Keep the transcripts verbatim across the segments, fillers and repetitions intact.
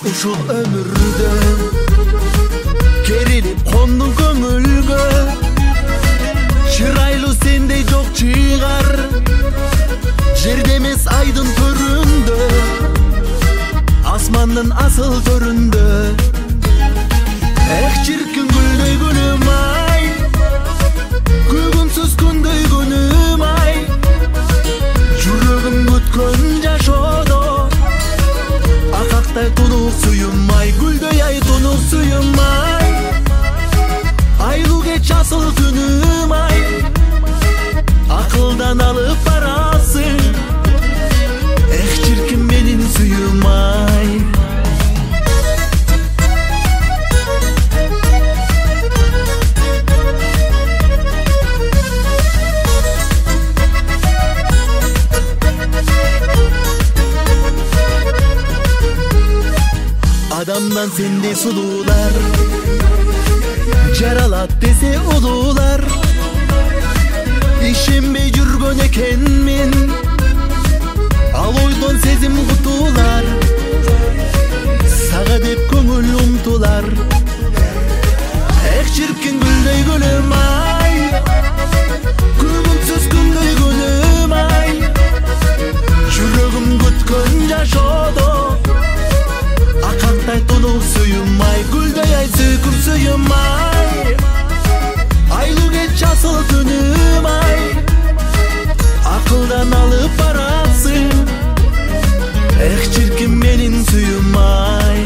ушул өмүрдө керилип кондуң көңүлгө, чырайлуу сендей жок чыгар, жерде эмес айдын төрүндө, асмандын асыл төрүндө. Эх чиркин гүлдөй күнүм ай, күгүнсүз күндөй күнүм ай, жүрөгүм күткөн жашоодо акактай тунук сүйүм ай, гүлдөй ай тунук сүйүм ай, айлуу кеч асыл түнүм ай, акылдан алып барасың, эх чиркин менин сүйүм ай. Адамдан сендей сулуулар, жаралат десе улуулар, ишенбей жүргөн экенмин, ал ойдон сезим кутуулар, сага деп көңүл умтулар. Эх чиркин гүлдөй күнүм ай, күгүнсүз күндөй күнүм ай, жүрөгүм күткөн жашоодо акактай тунук сүйүм ай, гүлдөй ай сүйкүм сүйүм ай, айлуу кеч асыл түнүм ай, акылдан алып барасың, эх чиркин менин сүйүм ай.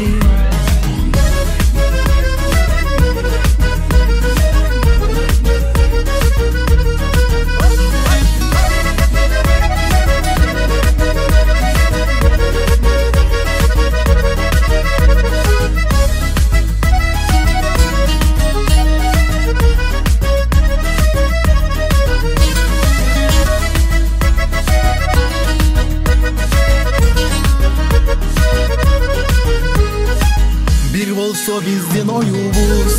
Бир болсо биздин оюбуз,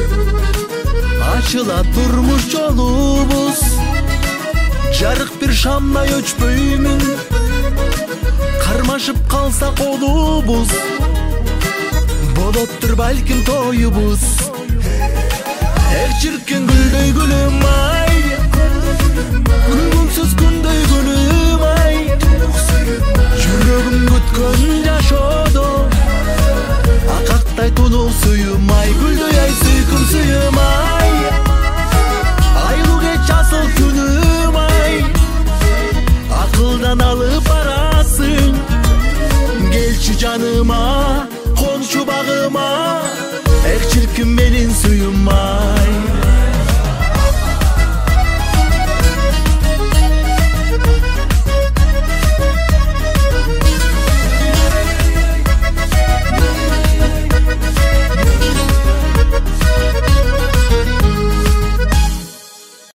ачыла турмуш жолубуз, жарык бир шамдай өчпөймүн, кармашып калса колубуз, болоптур балким тоюбуз. Эх чиркин гүлдөй күнүм ай, күгүнсүз күндөй күнүм ай, жүрөгүм күткөн жашоодо акактай тунук сүйүм ай, гүлдөй ай сүйкүм сүйүм ай, айлуу кеч асыл түнүм ай, акылдан алып барасың, келчи жаныма, кончу багыма, эх чиркин менин сүйүм ай.